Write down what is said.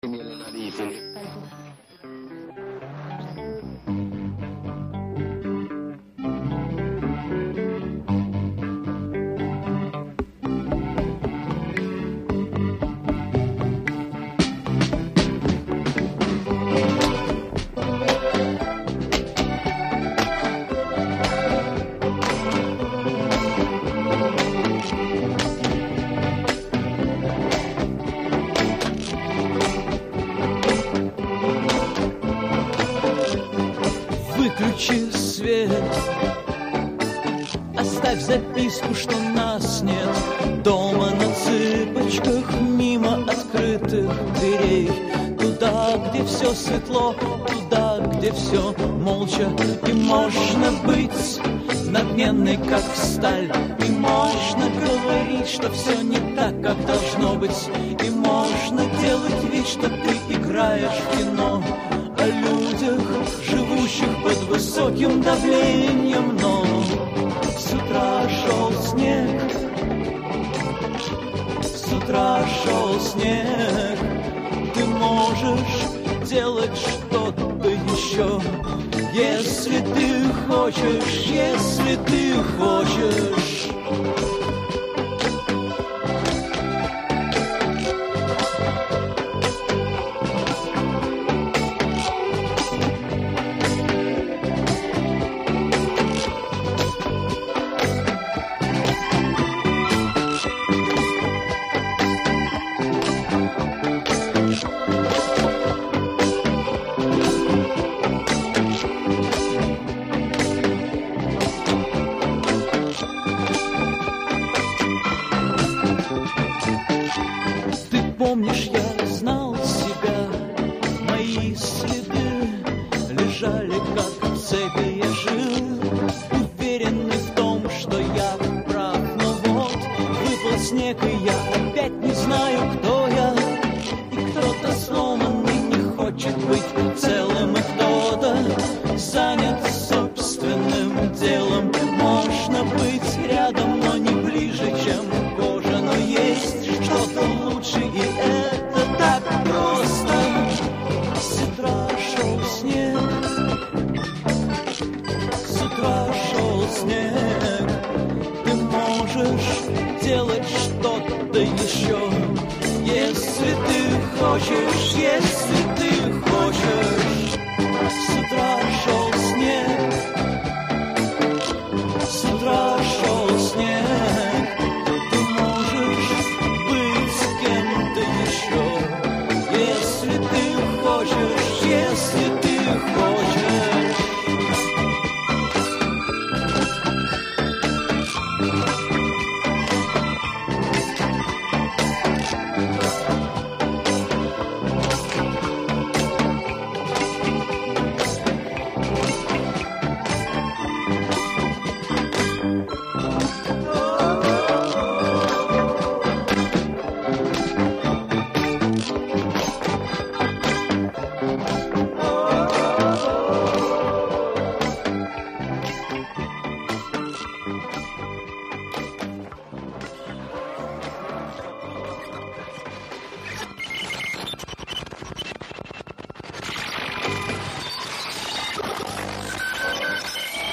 Выключи свет, оставь записку, что нас нет дома на цыпочках, мимо открытых дверей, туда, где все светло, туда, где все молча. И можно быть надменной, как сталь, и можно говорить, что все не так, как должно быть, и можно делать вид, что ты играешь в кино о людях, живущих под высоким давлением. Но с утра шел снег, с утра шел снег. Ты можешь делать что-то еще, если ты хочешь, если ты хочешь. Помнишь, я знал себя, мои следы лежали как в цепи, я жил, уверенный в том, что я прав. Но вот выпал снег, и я опять не знаю, кто я. И кто-то сломанный не хочет быть целым, и кто-то занят собственным делом. Можно быть рядом, но не ближе, чем кожа, но есть что-то лучше, и это так просто. С утра шел снег, с утра шел снег. Ты можешь делать что-то еще, если ты хочешь, если ты хочешь. С утра шел